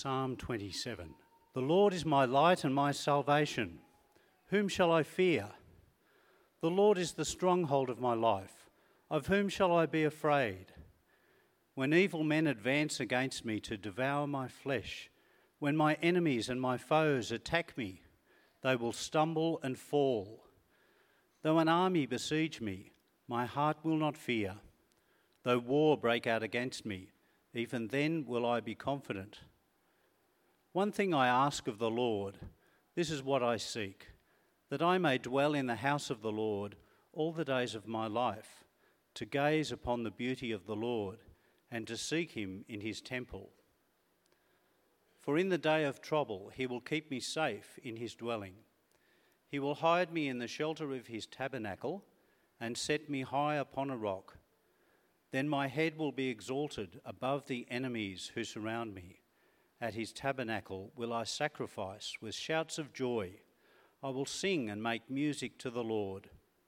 Psalm 27. The Lord is my light and my salvation. Whom shall I fear? The Lord is the stronghold of my life. Of whom shall I be afraid? When evil men advance against me to devour my flesh, when my enemies and my foes attack me, they will stumble and fall. Though an army besiege me, my heart will not fear. Though war break out against me, even then will I be confident. One thing I ask of the Lord, this is what I seek, that I may dwell in the house of the Lord all the days of my life, to gaze upon the beauty of the Lord and to seek him in his temple. For in the day of trouble he will keep me safe in his dwelling. He will hide me in the shelter of his tabernacle and set me high upon a rock. Then my head will be exalted above the enemies who surround me. At his tabernacle will I sacrifice with shouts of joy. I will sing and make music to the Lord.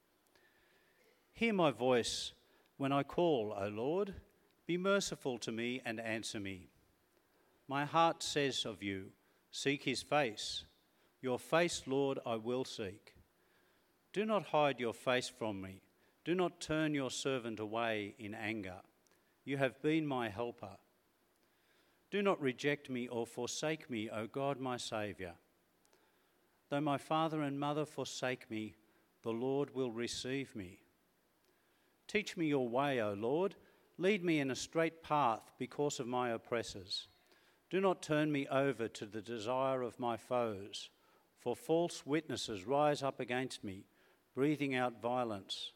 Hear my voice when I call, O Lord. Be merciful to me and answer me. My heart says of you, seek his face. Your face, Lord, I will seek. Do not hide your face from me. Do not turn your servant away in anger. You have been my helper. Do not reject me or forsake me, O God, my Saviour. Though my father and mother forsake me, the Lord will receive me. Teach me your way, O Lord. Lead me in a straight path because of my oppressors. Do not turn me over to the desire of my foes, for false witnesses rise up against me, breathing out violence.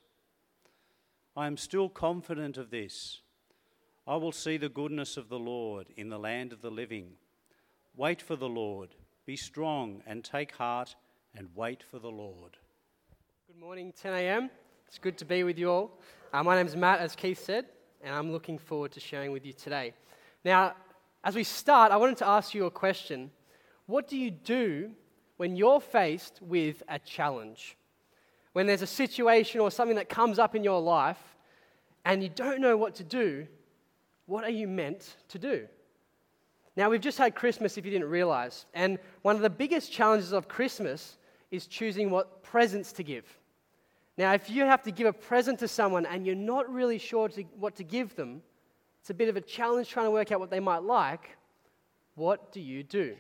I am still confident of this. I will see the goodness of the Lord in the land of the living. Wait for the Lord. Be strong and take heart and wait for the Lord. Good morning, 10 a.m. It's good to be with you all. My name's Matt, as Keith said, and I'm looking forward to sharing with you today. Now, as we start, I wanted to ask you a question. What do you do when you're faced with a challenge? When there's a situation or something that comes up in your life and you don't know what to do, what are you meant to do? Now, we've just had Christmas, if you didn't realize, and one of the biggest challenges of Christmas is choosing what presents to give. Now, if you have to give a present to someone and you're not really sure what to give them, it's a bit of a challenge trying to work out what they might like. What do you do?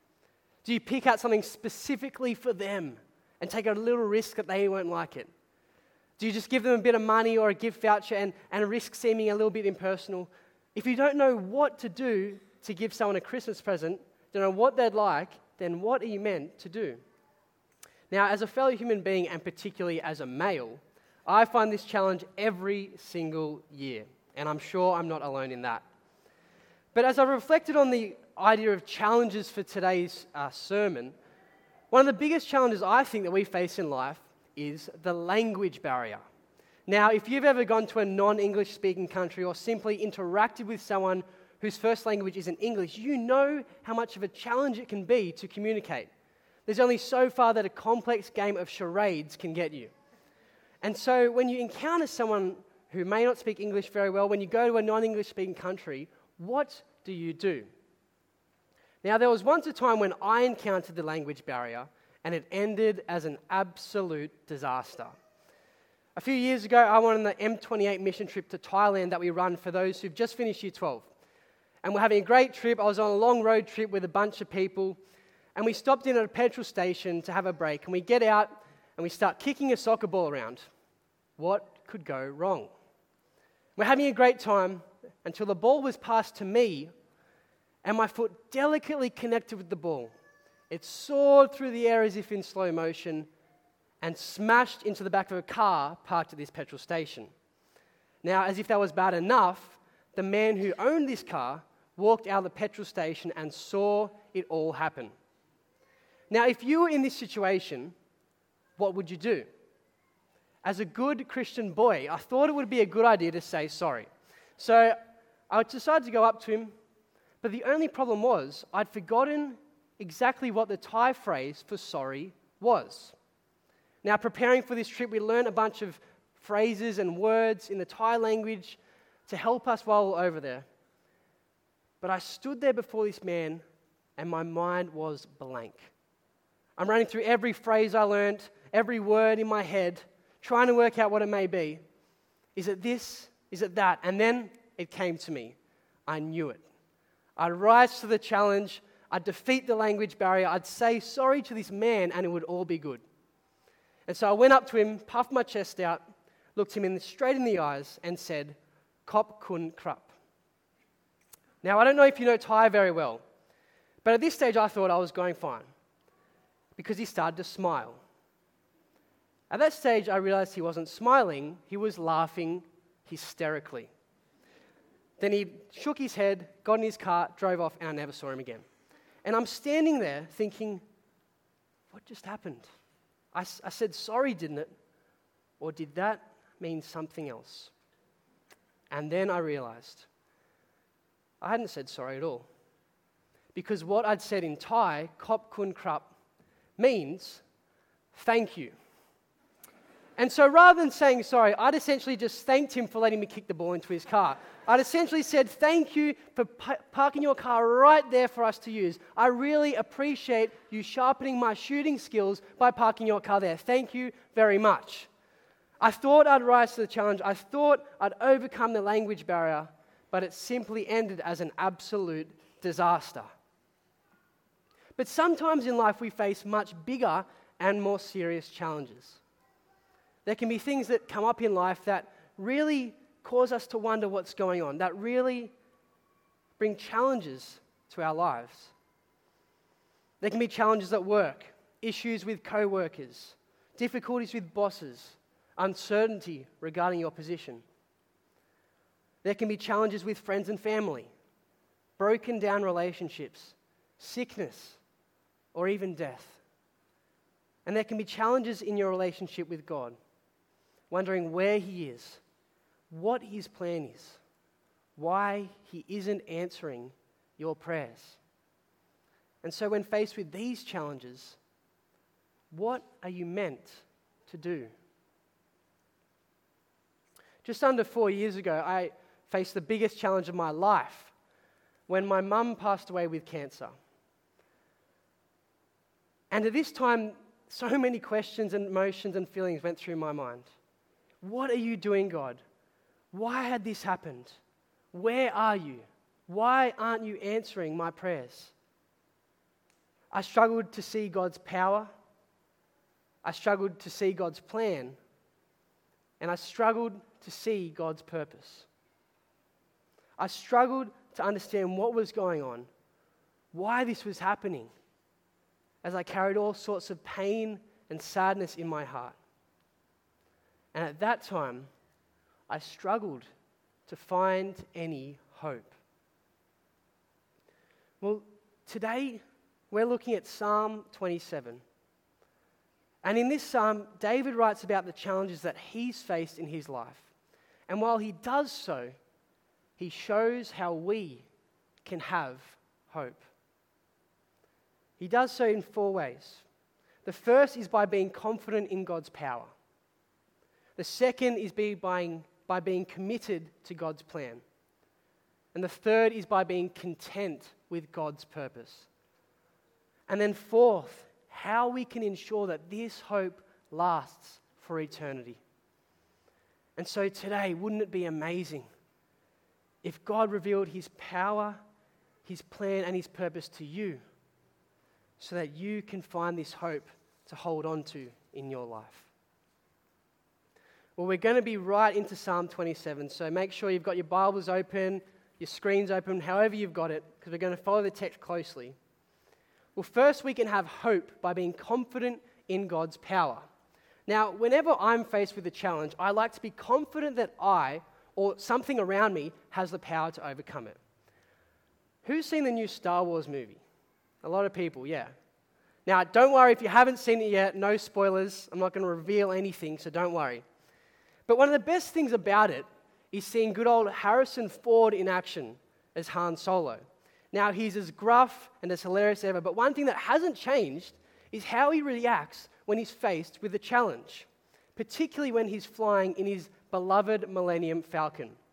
Do you pick out something specifically for them and take a little risk that they won't like it? Do you just give them a bit of money or a gift voucher and risk seeming a little bit impersonal? If you don't know what to do to give someone a Christmas present, don't know what they'd like, then what are you meant to do? Now, as a fellow human being, and particularly as a male, I find this challenge every single year, and I'm sure I'm not alone in that. But as I reflected on the idea of challenges for today's sermon, one of the biggest challenges I think that we face in life is the language barrier. Now, if you've ever gone to a non-English speaking country or simply interacted with someone whose first language isn't English, you know how much of a challenge it can be to communicate. There's only so far that a complex game of charades can get you. And so when you encounter someone who may not speak English very well, when you go to a non-English speaking country, what do you do? Now, there was once a time when I encountered the language barrier, and it ended as an absolute disaster. A few years ago, I went on the M28 mission trip to Thailand that we run for those who've just finished Year 12. And we're having a great trip. I was on a long road trip with a bunch of people, and we stopped in at a petrol station to have a break, and we get out, and we start kicking a soccer ball around. What could go wrong? We're having a great time until the ball was passed to me, and my foot delicately connected with the ball. It soared through the air as if in slow motion and smashed into the back of a car parked at this petrol station. Now, as if that was bad enough, the man who owned this car walked out of the petrol station and saw it all happen. Now, if you were in this situation, what would you do? As a good Christian boy, I thought it would be a good idea to say sorry. So I decided to go up to him, but the only problem was I'd forgotten exactly what the Thai phrase for sorry was. Now, preparing for this trip, we learned a bunch of phrases and words in the Thai language to help us while we were over there. But I stood there before this man and my mind was blank. I'm running through every phrase I learned, every word in my head, trying to work out what it may be. Is it this? Is it that? And then it came to me. I knew it. I'd rise to the challenge. I'd defeat the language barrier. I'd say sorry to this man, and it would all be good. And so I went up to him, puffed my chest out, looked him straight in the eyes, and said, "Kop kun krap." Now, I don't know if you know Thai very well, but at this stage I thought I was going fine because he started to smile. At that stage, I realized he wasn't smiling, he was laughing hysterically. Then he shook his head, got in his car, drove off, and I never saw him again. And I'm standing there thinking, what just happened? I said sorry, didn't it? Or did that mean something else? And then I realized I hadn't said sorry at all. Because what I'd said in Thai, "Kop kun krap," means thank you. And so rather than saying sorry, I'd essentially just thanked him for letting me kick the ball into his car. I'd essentially said, "Thank you for parking your car right there for us to use. I really appreciate you sharpening my shooting skills by parking your car there. Thank you very much." I thought I'd rise to the challenge. I thought I'd overcome the language barrier, but it simply ended as an absolute disaster. But sometimes in life we face much bigger and more serious challenges. There can be things that come up in life that really cause us to wonder what's going on, that really bring challenges to our lives. There can be challenges at work, issues with co-workers, difficulties with bosses, uncertainty regarding your position. There can be challenges with friends and family, broken down relationships, sickness, or even death. And there can be challenges in your relationship with God, wondering where He is, what His plan is, why He isn't answering your prayers. And so when faced with these challenges, what are you meant to do? Just under 4 years ago, I faced the biggest challenge of my life when my mum passed away with cancer. And at this time, so many questions and emotions and feelings went through my mind. What are you doing, God? Why had this happened? Where are you? Why aren't you answering my prayers? I struggled to see God's power. I struggled to see God's plan. And I struggled to see God's purpose. I struggled to understand what was going on, why this was happening, as I carried all sorts of pain and sadness in my heart. And at that time, I struggled to find any hope. Well, today we're looking at Psalm 27. And in this psalm, David writes about the challenges that he's faced in his life. And while he does so, he shows how we can have hope. He does so in 4 ways. The first is by being confident in God's power. The second is by being committed to God's plan. And the third is by being content with God's purpose. And then fourth, how we can ensure that this hope lasts for eternity. And so today, wouldn't it be amazing if God revealed His power, His plan, and His purpose to you so that you can find this hope to hold on to in your life? Well, we're going to be right into Psalm 27, so make sure you've got your Bibles open, your screens open, however you've got it, because we're going to follow the text closely. Well, first we can have hope by being confident in God's power. Now, whenever I'm faced with a challenge, I like to be confident that I, or something around me, has the power to overcome it. Who's seen the new Star Wars movie? A lot of people, yeah. Now, don't worry if you haven't seen it yet, no spoilers. I'm not going to reveal anything, so don't worry. But one of the best things about it is seeing good old Harrison Ford in action as Han Solo. Now, he's as gruff and as hilarious as ever, but one thing that hasn't changed is how he reacts when he's faced with a challenge, particularly when he's flying in his beloved Millennium Falcon.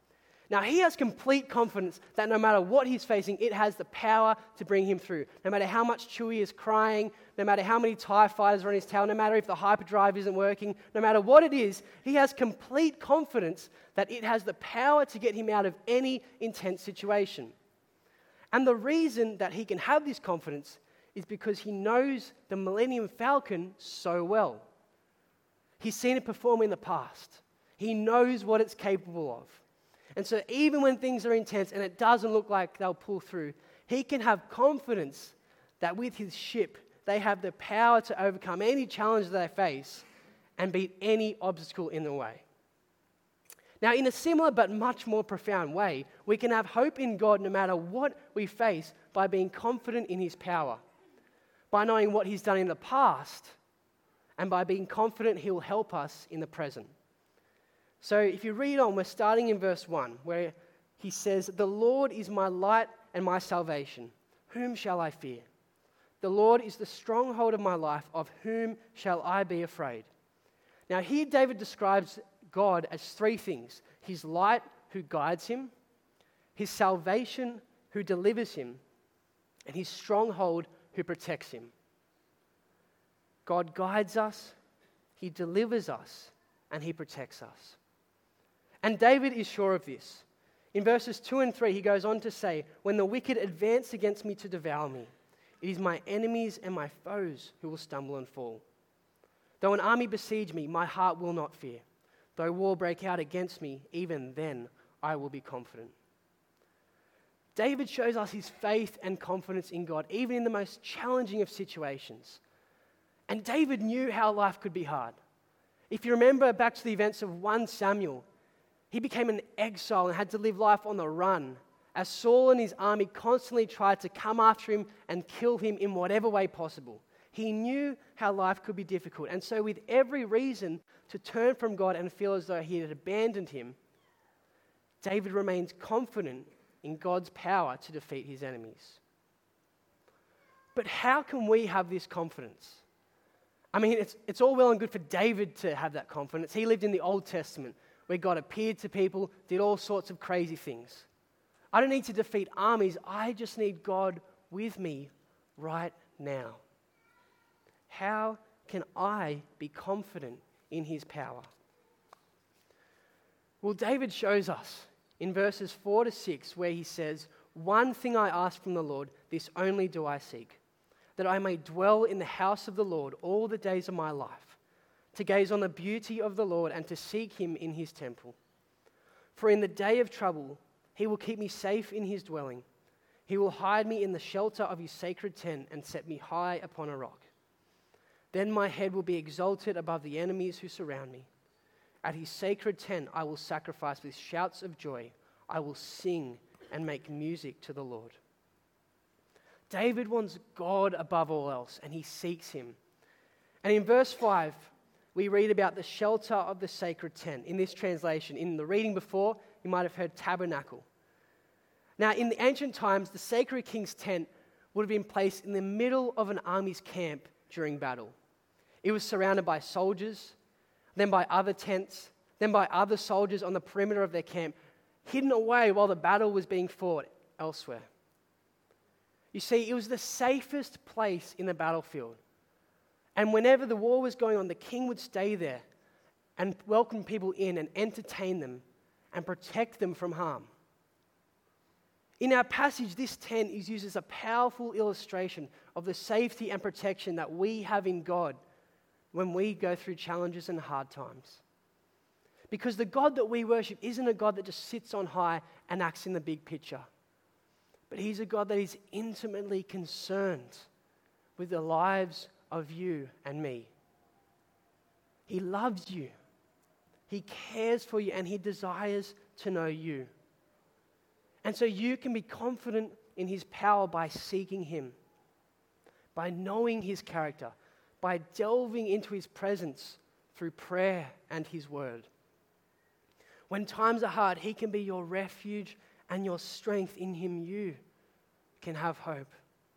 Now, he has complete confidence that no matter what he's facing, it has the power to bring him through. No matter how much Chewie is crying, no matter how many TIE fighters are on his tail, no matter if the hyperdrive isn't working, no matter what it is, he has complete confidence that it has the power to get him out of any intense situation. And the reason that he can have this confidence is because he knows the Millennium Falcon so well. He's seen it perform in the past. He knows what it's capable of. And so even when things are intense and it doesn't look like they'll pull through, he can have confidence that with his ship, they have the power to overcome any challenge they face and beat any obstacle in the way. Now, in a similar but much more profound way, we can have hope in God no matter what we face by being confident in his power, by knowing what he's done in the past, and by being confident he will help us in the present. So if you read on, we're starting in verse 1, where he says, "The Lord is my light and my salvation. Whom shall I fear? The Lord is the stronghold of my life. Of whom shall I be afraid?" Now here David describes God as three things: his light who guides him, his salvation who delivers him, and his stronghold who protects him. God guides us, he delivers us, and he protects us. And David is sure of this. In verses 2 and 3, he goes on to say, "When the wicked advance against me to devour me, it is my enemies and my foes who will stumble and fall. Though an army besiege me, my heart will not fear. Though war break out against me, even then I will be confident." David shows us his faith and confidence in God, even in the most challenging of situations. And David knew how life could be hard. If you remember back to the events of 1 Samuel, he became an exile and had to live life on the run, as Saul and his army constantly tried to come after him and kill him in whatever way possible. He knew how life could be difficult, and so with every reason to turn from God and feel as though he had abandoned him, David remains confident in God's power to defeat his enemies. But how can we have this confidence? I mean, it's all well and good for David to have that confidence. He lived in the Old Testament, where God appeared to people, did all sorts of crazy things. I don't need to defeat armies. I just need God with me right now. How can I be confident in his power? Well, David shows us in verses 4 to 6, where he says, "One thing I ask from the Lord, this only do I seek, that I may dwell in the house of the Lord all the days of my life, to gaze on the beauty of the Lord and to seek him in his temple. For in the day of trouble, he will keep me safe in his dwelling. He will hide me in the shelter of his sacred tent and set me high upon a rock. Then my head will be exalted above the enemies who surround me. At his sacred tent I will sacrifice with shouts of joy. I will sing and make music to the Lord." David wants God above all else, and he seeks him. And in verse 5, we read about the shelter of the sacred tent. In this translation, in the reading before, you might have heard tabernacle. Now, in the ancient times, the sacred king's tent would have been placed in the middle of an army's camp during battle. It was surrounded by soldiers, then by other tents, then by other soldiers on the perimeter of their camp, hidden away while the battle was being fought elsewhere. You see, it was the safest place in the battlefield. And whenever the war was going on, the king would stay there and welcome people in and entertain them and protect them from harm. In our passage, this tent is used as a powerful illustration of the safety and protection that we have in God when we go through challenges and hard times. Because the God that we worship isn't a God that just sits on high and acts in the big picture. But he's a God that is intimately concerned with the lives of you and me. He loves you. He cares for you, and he desires to know you. And so you can be confident in his power by seeking him, by knowing his character, by delving into his presence through prayer and his word. When times are hard, he can be your refuge and your strength. In him you can have hope.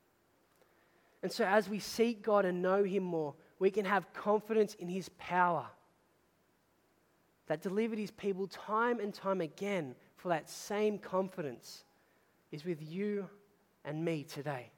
And so as we seek God and know him more, we can have confidence in his power that delivered his people time and time again for that same confidence is with you and me today.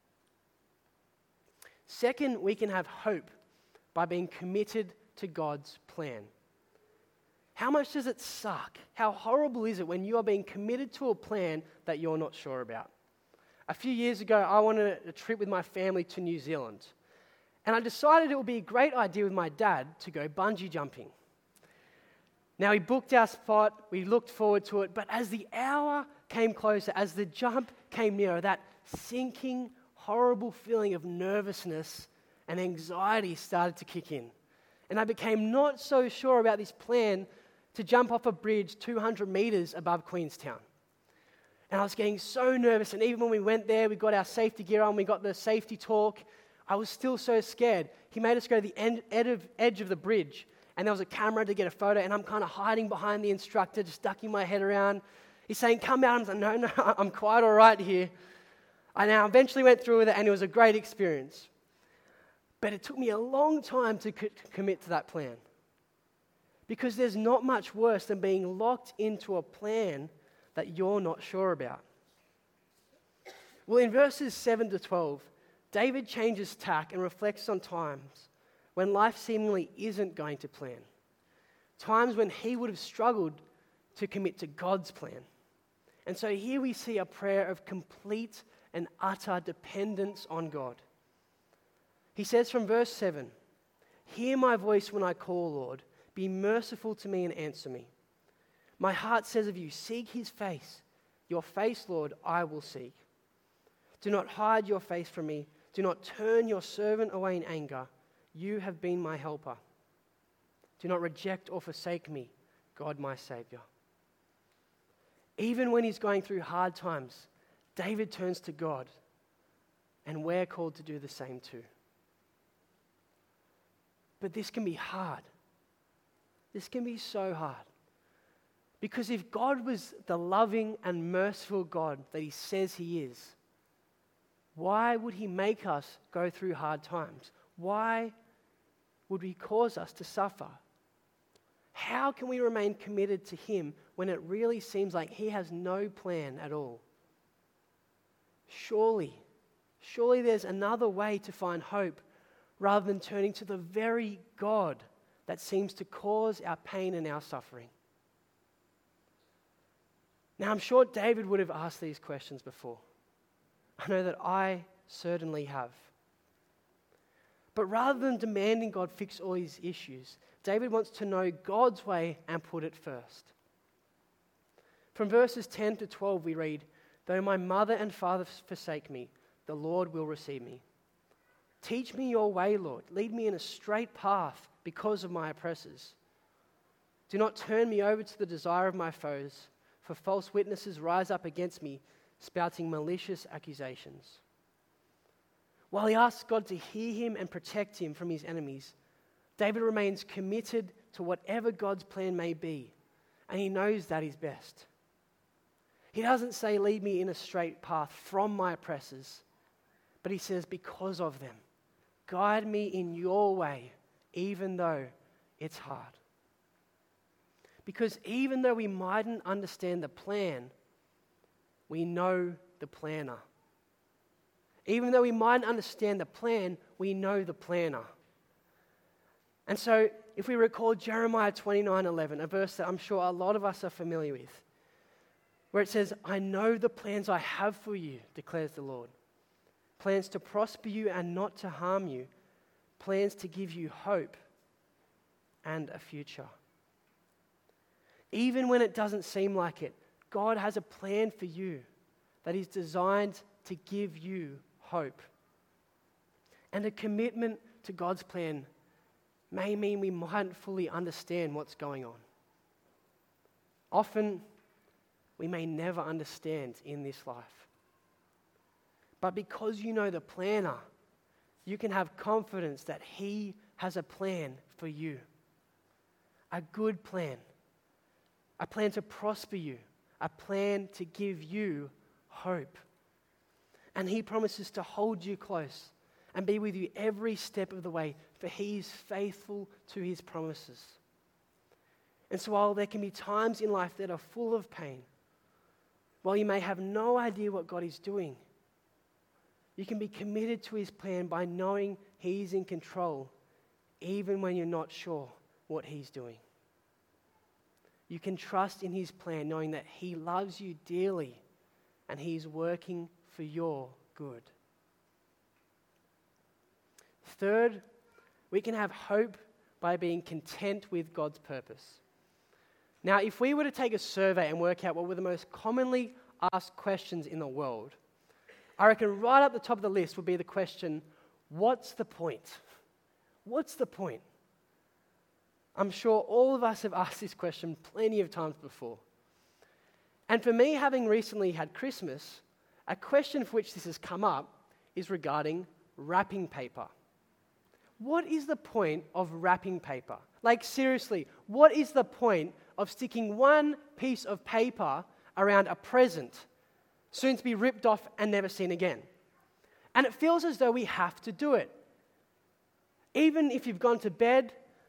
Second, we can have hope by being committed to God's plan. How much does it suck? How horrible is it when you are being committed to a plan that you're not sure about? A few years ago, I wanted a trip with my family to New Zealand. And I decided it would be a great idea with my dad to go bungee jumping. Now, we booked our spot, we looked forward to it, but as the hour came closer, as the jump came nearer, that sinking, horrible feeling of nervousness and anxiety started to kick in. And I became not so sure about this plan to jump off a bridge 200 meters above Queenstown. And I was getting so nervous, and even when we went there, we got our safety gear on, we got the safety talk, I was still so scared. He made us go to the edge of the bridge, and there was a camera to get a photo, and I'm kind of hiding behind the instructor, just ducking my head around. He's saying, come out. I'm like, no, I'm quite all right here. I now eventually went through with it, and it was a great experience. But it took me a long time to commit to that plan. Because there's not much worse than being locked into a plan that you're not sure about. Well, in verses 7 to 12, David changes tack and reflects on times when life seemingly isn't going to plan. Times when he would have struggled to commit to God's plan. And so here we see a prayer of complete and utter dependence on God. He says from verse 7, "Hear my voice when I call, Lord. Be merciful to me and answer me. My heart says of you, seek his face. Your face, Lord, I will seek. Do not hide your face from me. Do not turn your servant away in anger. You have been my helper. Do not reject or forsake me, God my Savior." Even when he's going through hard times, David turns to God, and we're called to do the same too. But this can be hard. This can be so hard. Because if God was the loving and merciful God that he says he is, why would he make us go through hard times? Why would he cause us to suffer? How can we remain committed to him when it really seems like he has no plan at all? Surely there's another way to find hope rather than turning to the very God that seems to cause our pain and our suffering. Now, I'm sure David would have asked these questions before. I know that I certainly have. But rather than demanding God fix all his issues, David wants to know God's way and put it first. From verses 10 to 12 we read, "Though my mother and father forsake me, the Lord will receive me. Teach me your way, Lord. Lead me in a straight path because of my oppressors. Do not turn me over to the desire of my foes, for false witnesses rise up against me, spouting malicious accusations." While he asks God to hear him and protect him from his enemies, David remains committed to whatever God's plan may be, and he knows that is best. He doesn't say, "Lead me in a straight path from my oppressors," but he says, "Because of them. Guide me in your way, even though it's hard." Because even though we mightn't understand the plan, we know the planner. Even though we mightn't understand the plan, we know the planner. And so, if we recall Jeremiah 29:11, a verse that I'm sure a lot of us are familiar with, where it says, "I know the plans I have for you, declares the Lord. Plans to prosper you and not to harm you. Plans to give you hope and a future." Even when it doesn't seem like it, God has a plan for you that is designed to give you hope. And a commitment to God's plan may mean we mightn't fully understand what's going on. Often, we may never understand in this life. But because you know the planner, you can have confidence that he has a plan for you. A good plan. A plan to prosper you. A plan to give you hope. And he promises to hold you close and be with you every step of the way, for he is faithful to his promises. And so while there can be times in life that are full of pain, while you may have no idea what God is doing, you can be committed to his plan by knowing he's in control, even when you're not sure what he's doing. You can trust in his plan, knowing that he loves you dearly and he's working for your good. Third, we can have hope by being content with God's purpose. Now, if we were to take a survey and work out what were the most commonly asked questions in the world, I reckon right up the top of the list would be the question, what's the point? What's the point? I'm sure all of us have asked this question plenty of times before. And for me, having recently had Christmas, a question for which this has come up is regarding wrapping paper. What is the point of wrapping paper? Like, seriously, what is the point of sticking one piece of paper around a present, soon to be ripped off and never seen again? And it feels as though we have to do it. Even if you've gone to bed,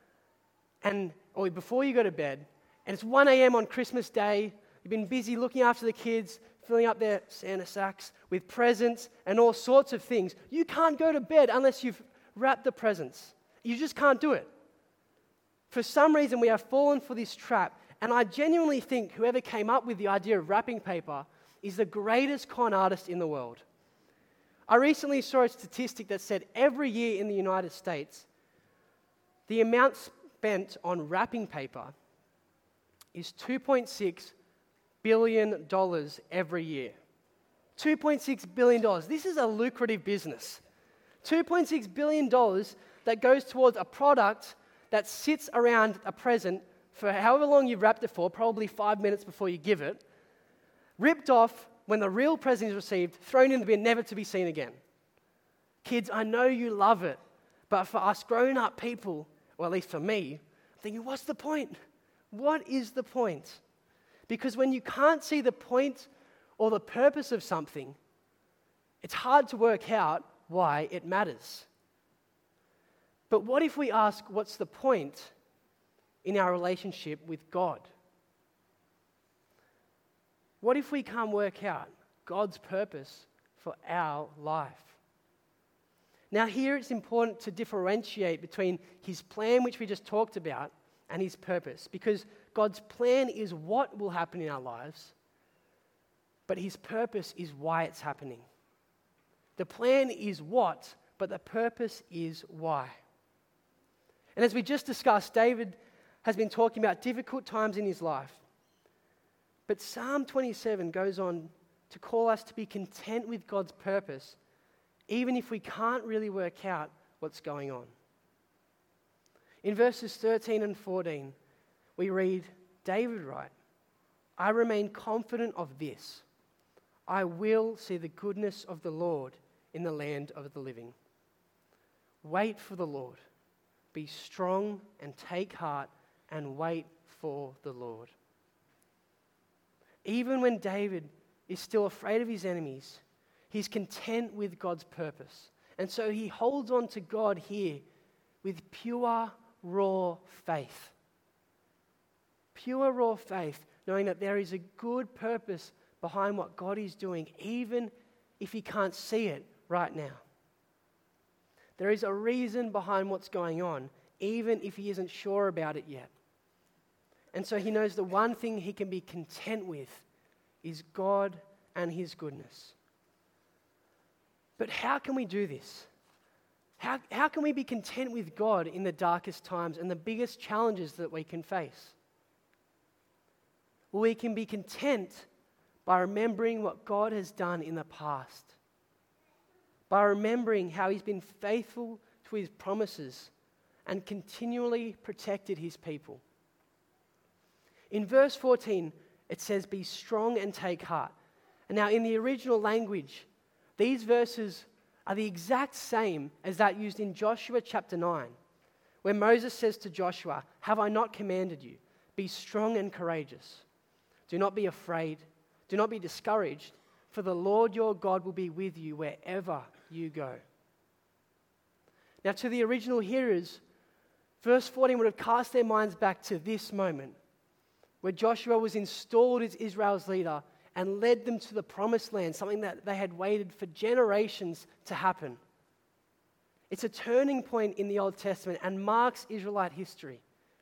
or before you go to bed, and it's 1 a.m. on Christmas Day, you've been busy looking after the kids, filling up their Santa sacks with presents and all sorts of things. You can't go to bed unless you've wrapped the presents. You just can't do it. For some reason, we have fallen for this trap, and I genuinely think whoever came up with the idea of wrapping paper is the greatest con artist in the world. I recently saw a statistic that said every year in the United States, the amount spent on wrapping paper is $2.6 billion every year. $2.6 billion. This is a lucrative business. $2.6 billion that goes towards a product that sits around a present for however long you've wrapped it for, probably 5 minutes before you give it, ripped off when the real present is received, thrown in the bin, never to be seen again. Kids, I know you love it, but for us grown-up people, or at least for me, I'm thinking, what's the point? What is the point? Because when you can't see the point or the purpose of something, it's hard to work out why it matters. But what if we ask, what's the point in our relationship with God? What if we can't work out God's purpose for our life? Now, here it's important to differentiate between his plan, which we just talked about, and his purpose, because God's plan is what will happen in our lives, but his purpose is why it's happening. The plan is what, but the purpose is why. And as we just discussed, David has been talking about difficult times in his life. But Psalm 27 goes on to call us to be content with God's purpose, even if we can't really work out what's going on. In verses 13 and 14, we read, David writes, I remain confident of this. I will see the goodness of the Lord in the land of the living. Wait for the Lord. Be strong and take heart and wait for the Lord. Even when David is still afraid of his enemies, he's content with God's purpose. And so he holds on to God here with pure, raw faith. Pure, raw faith, knowing that there is a good purpose behind what God is doing, even if he can't see it right now. There is a reason behind what's going on, even if he isn't sure about it yet. And so he knows the one thing he can be content with is God and his goodness. But how can we do this? How can we be content with God in the darkest times and the biggest challenges that we can face? Well, we can be content by remembering what God has done in the past, by remembering how he's been faithful to his promises and continually protected his people. In verse 14, it says, be strong and take heart. And now in the original language, these verses are the exact same as that used in Joshua chapter 9, where Moses says to Joshua, have I not commanded you? Be strong and courageous. Do not be afraid. Do not be discouraged, for the Lord your God will be with you wherever you go. Now, to the original hearers, verse 14 would have cast their minds back to this moment, where Joshua was installed as Israel's leader, and led them to the promised land, something that they had waited for generations to happen. It's a turning point in the Old Testament and marks Israelite history.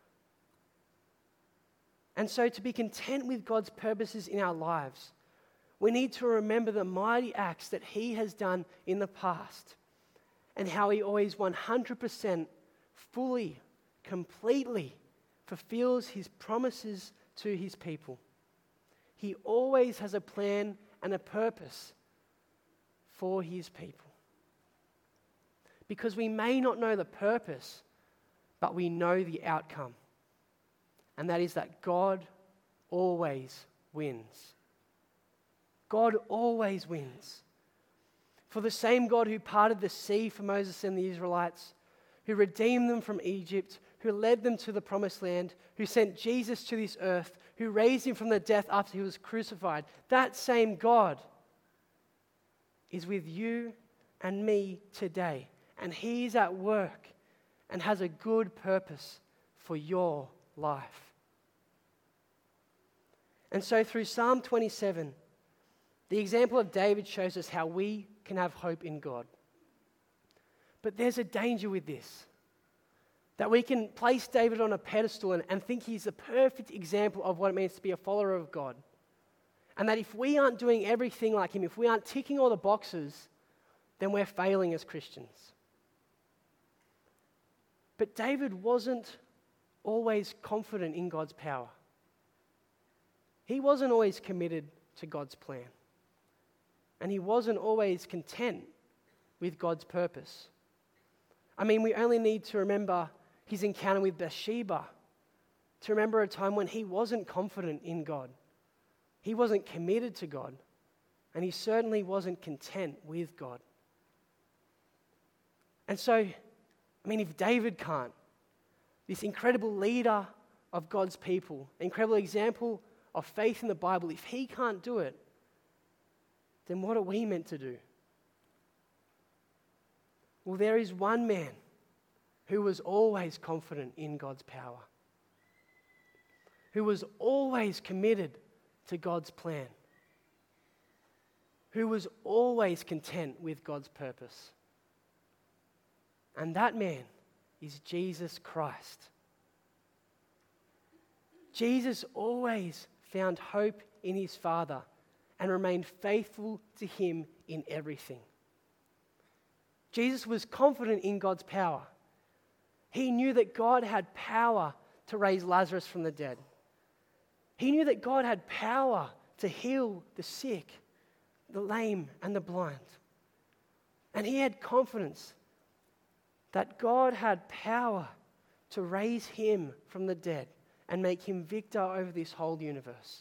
And so to be content with God's purposes in our lives, we need to remember the mighty acts that He has done in the past and how He always 100% fully, completely fulfills His promises to His people. He always has a plan and a purpose for His people. Because we may not know the purpose, but we know the outcome. And that is that God always wins. God always wins. For the same God who parted the sea for Moses and the Israelites, who redeemed them from Egypt, who led them to the promised land, who sent Jesus to this earth, who raised Him from the death after He was crucified, that same God is with you and me today. And He is at work and has a good purpose for your life. And so through Psalm 27, the example of David shows us how we can have hope in God. But there's a danger with this, that we can place David on a pedestal and think he's the perfect example of what it means to be a follower of God. And that if we aren't doing everything like him, if we aren't ticking all the boxes, then we're failing as Christians. But David wasn't always confident in God's power. He wasn't always committed to God's plan. And he wasn't always content with God's purpose. I mean, we only need to remember his encounter with Bathsheba to remember a time when he wasn't confident in God. He wasn't committed to God. And he certainly wasn't content with God. And so, I mean, if David can't, this incredible leader of God's people, incredible example of faith in the Bible, if he can't do it, then what are we meant to do? Well, there is one man who was always confident in God's power, who was always committed to God's plan, who was always content with God's purpose. And that man is Jesus Christ. Jesus always found hope in his Father and remained faithful to him in everything. Jesus was confident in God's power. He knew that God had power to raise Lazarus from the dead. He knew that God had power to heal the sick, the lame, and the blind. And he had confidence that God had power to raise him from the dead and make him victor over this whole universe.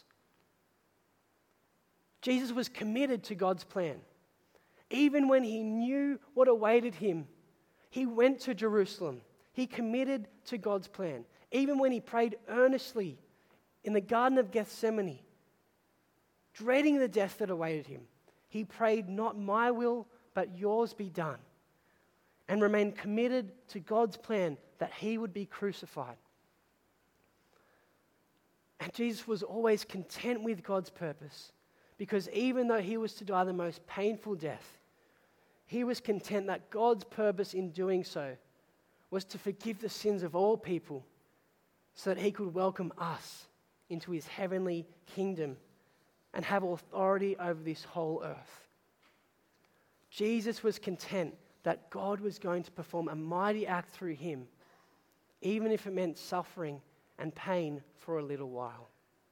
Jesus was committed to God's plan. Even when he knew what awaited him, he went to Jerusalem. He committed to God's plan. Even when he prayed earnestly in the Garden of Gethsemane, dreading the death that awaited him, he prayed, "Not my will, but yours be done," and remained committed to God's plan that he would be crucified. And Jesus was always content with God's purpose, because even though he was to die the most painful death, he was content that God's purpose in doing so was to forgive the sins of all people so that he could welcome us into his heavenly kingdom and have authority over this whole earth. Jesus was content that God was going to perform a mighty act through him, even if it meant suffering and pain for a little while.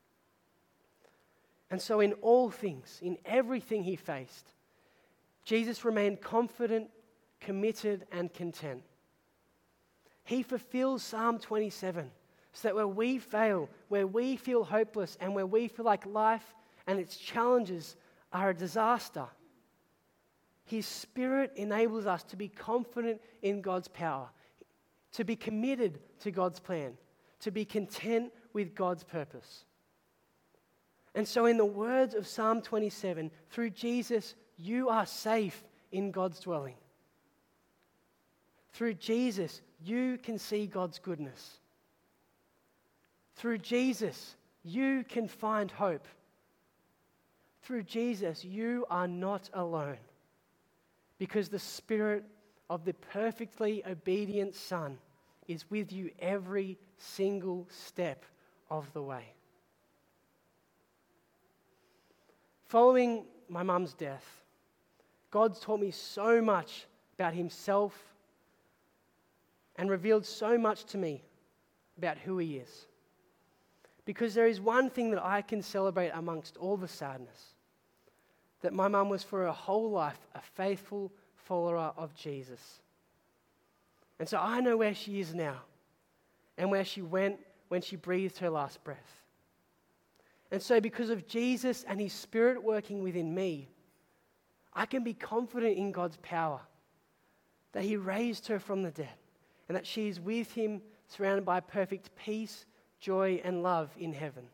And so in all things, in everything he faced, Jesus remained confident, committed, and content. He fulfills Psalm 27 so that where we fail, where we feel hopeless, and where we feel like life and its challenges are a disaster, his Spirit enables us to be confident in God's power, to be committed to God's plan, to be content with God's purpose. And so in the words of Psalm 27, through Jesus, you are safe in God's dwelling. Through Jesus, you can see God's goodness. Through Jesus, you can find hope. Through Jesus, you are not alone, because the Spirit of the perfectly obedient Son is with you every single step of the way. Following my mum's death, God's taught me so much about himself and revealed so much to me about who he is. Because there is one thing that I can celebrate amongst all the sadness, that my mum was for her whole life a faithful follower of Jesus. And so I know where she is now and where she went when she breathed her last breath. And so because of Jesus and his Spirit working within me, I can be confident in God's power, that he raised her from the dead and that she is with him, surrounded by perfect peace, joy, and love in heaven.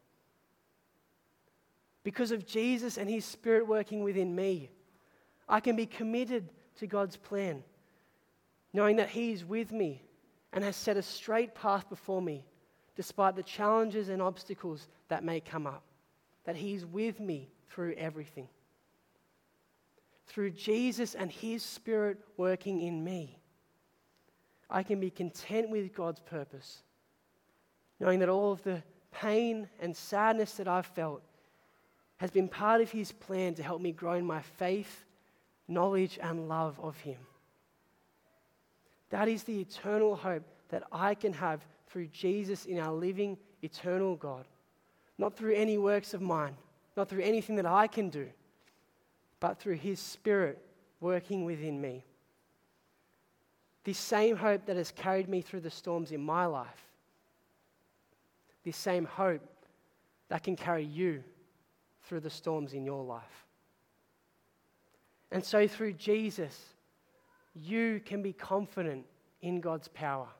Because of Jesus and his Spirit working within me, I can be committed to God's plan, knowing that he is with me and has set a straight path before me, despite the challenges and obstacles that may come up, that he is with me through everything. Through Jesus and his Spirit working in me, I can be content with God's purpose, knowing that all of the pain and sadness that I've felt has been part of his plan to help me grow in my faith, knowledge, and love of him. That is the eternal hope that I can have through Jesus in our living, eternal God. Not through any works of mine, not through anything that I can do, but through his Spirit working within me. This same hope that has carried me through the storms in my life, this same hope that can carry you through the storms in your life. And so through Jesus, you can be confident in God's power.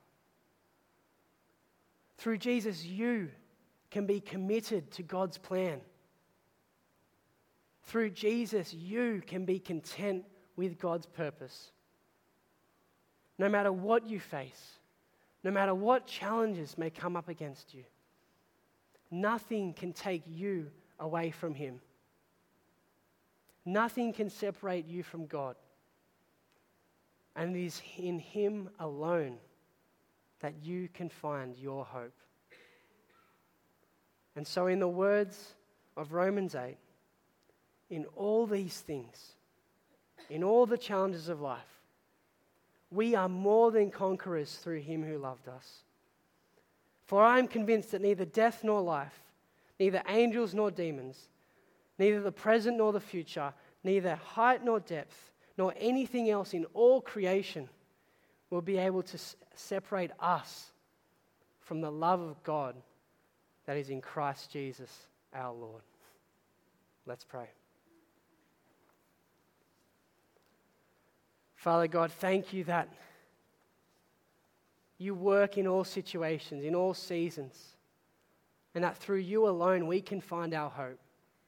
Through Jesus, you can be committed to God's plan. Through Jesus, you can be content with God's purpose. No matter what you face, no matter what challenges may come up against you, nothing can take you away from him. Nothing can separate you from God. And it is in him alone that you can find your hope. And so in the words of Romans 8, in all these things, in all the challenges of life, we are more than conquerors through him who loved us. For I am convinced that neither death nor life, neither angels nor demons, neither the present nor the future, neither height nor depth, nor anything else in all creation will be able to separate us from the love of God that is in Christ Jesus our Lord. Let's pray. Father God, thank you that you work in all situations, in all seasons, and that through you alone we can find our hope.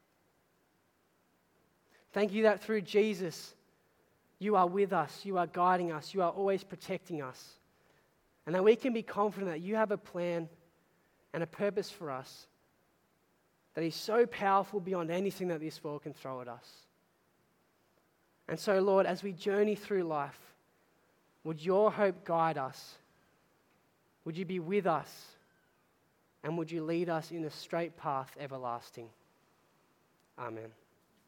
Thank you that through Jesus you are with us, you are guiding us, you are always protecting us, and that we can be confident that you have a plan and a purpose for us that is so powerful beyond anything that this world can throw at us. And so, Lord, as we journey through life, would your hope guide us? Would you be with us? And would you lead us in a straight path everlasting? Amen.